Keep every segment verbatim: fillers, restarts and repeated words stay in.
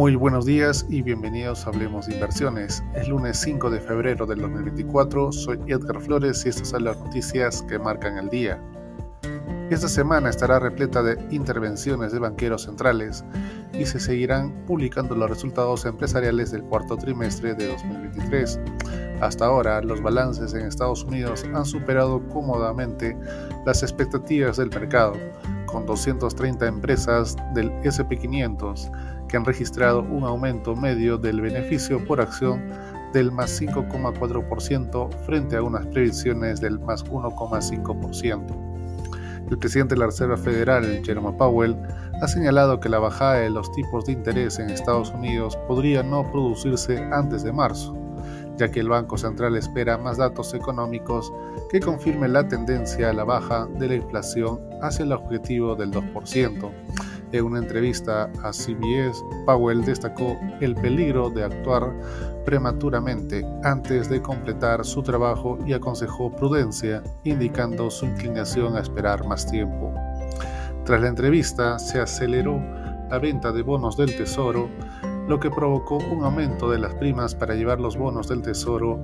Muy buenos días y bienvenidos a Hablemos de Inversiones. Es lunes cinco de febrero del dos mil veinticuatro, soy Edgar Flores y estas son las noticias que marcan el día. Esta semana estará repleta de intervenciones de banqueros centrales y se seguirán publicando los resultados empresariales del cuarto trimestre de dos mil veintitrés. Hasta ahora, los balances en Estados Unidos han superado cómodamente las expectativas del mercado, con doscientas treinta empresas del ese and pe quinientos que han registrado un aumento medio del beneficio por acción del más cinco coma cuatro por ciento frente a unas previsiones del más uno coma cinco por ciento. El presidente de la Reserva Federal, Jerome Powell, ha señalado que la bajada de los tipos de interés en Estados Unidos podría no producirse antes de marzo, ya que el Banco Central espera más datos económicos que confirmen la tendencia a la baja de la inflación hacia el objetivo del dos por ciento. En una entrevista a C B S, Powell destacó el peligro de actuar prematuramente antes de completar su trabajo y aconsejó prudencia, indicando su inclinación a esperar más tiempo. Tras la entrevista, se aceleró la venta de bonos del Tesoro, lo que provocó un aumento de las primas para llevar los bonos del Tesoro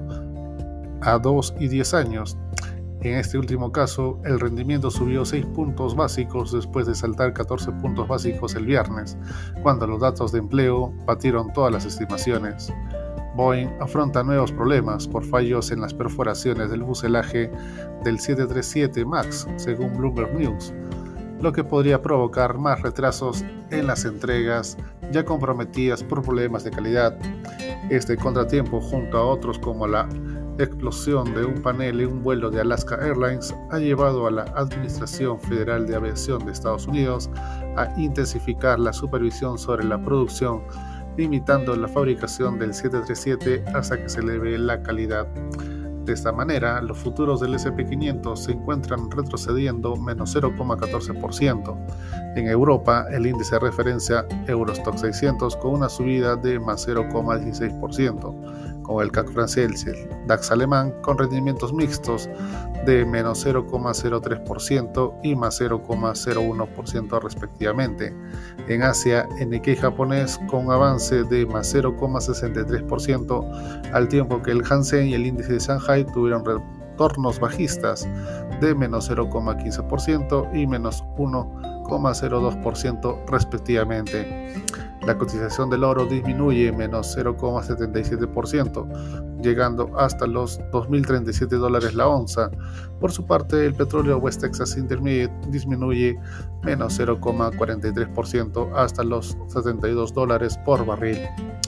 a dos y diez años. En este último caso, el rendimiento subió seis puntos básicos después de saltar catorce puntos básicos el viernes, cuando los datos de empleo batieron todas las estimaciones. Boeing afronta nuevos problemas por fallos en las perforaciones del fuselaje del siete treinta y siete MAX, según Bloomberg News, lo que podría provocar más retrasos en las entregas ya comprometidas por problemas de calidad. Este contratiempo, junto a otros como la explosión de un panel en un vuelo de Alaska Airlines, ha llevado a la Administración Federal de Aviación de Estados Unidos a intensificar la supervisión sobre la producción, limitando la fabricación del siete treinta y siete hasta que se eleve la calidad. De esta manera, los futuros del ese and pe quinientos se encuentran retrocediendo menos cero coma catorce por ciento. En Europa, el índice de referencia Eurostoxx seiscientos con una subida de más cero coma dieciséis por ciento, con el C A C francés y el DAX alemán con rendimientos mixtos de menos cero coma cero tres por ciento y más cero coma cero uno por ciento respectivamente. En Asia, el Nikkei japonés con un avance de más cero coma sesenta y tres por ciento, al tiempo que el Hansen y el índice de Shanghai tuvieron retornos bajistas de menos cero coma quince por ciento y menos uno coma cero dos por ciento respectivamente. La cotización del oro disminuye menos cero coma setenta y siete por ciento, llegando hasta los dos mil treinta y siete dólares la onza. Por su parte, el petróleo West Texas Intermediate disminuye menos cero coma cuarenta y tres por ciento hasta los setenta y dos dólares por barril.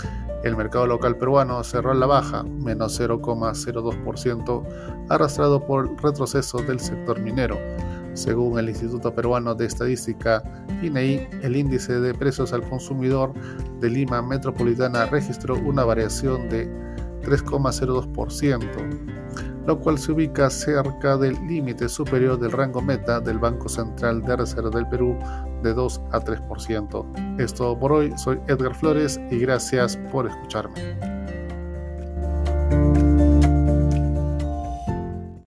El mercado local peruano cerró a la baja, menos cero coma cero dos por ciento, arrastrado por el retroceso del sector minero. Según el Instituto Peruano de Estadística, I N E I, el índice de precios al consumidor de Lima Metropolitana registró una variación de tres coma cero dos por ciento, lo cual se ubica cerca del límite superior del rango meta del Banco Central de Reserva del Perú de dos a tres por ciento. Es todo por hoy, soy Edgar Flores y gracias por escucharme.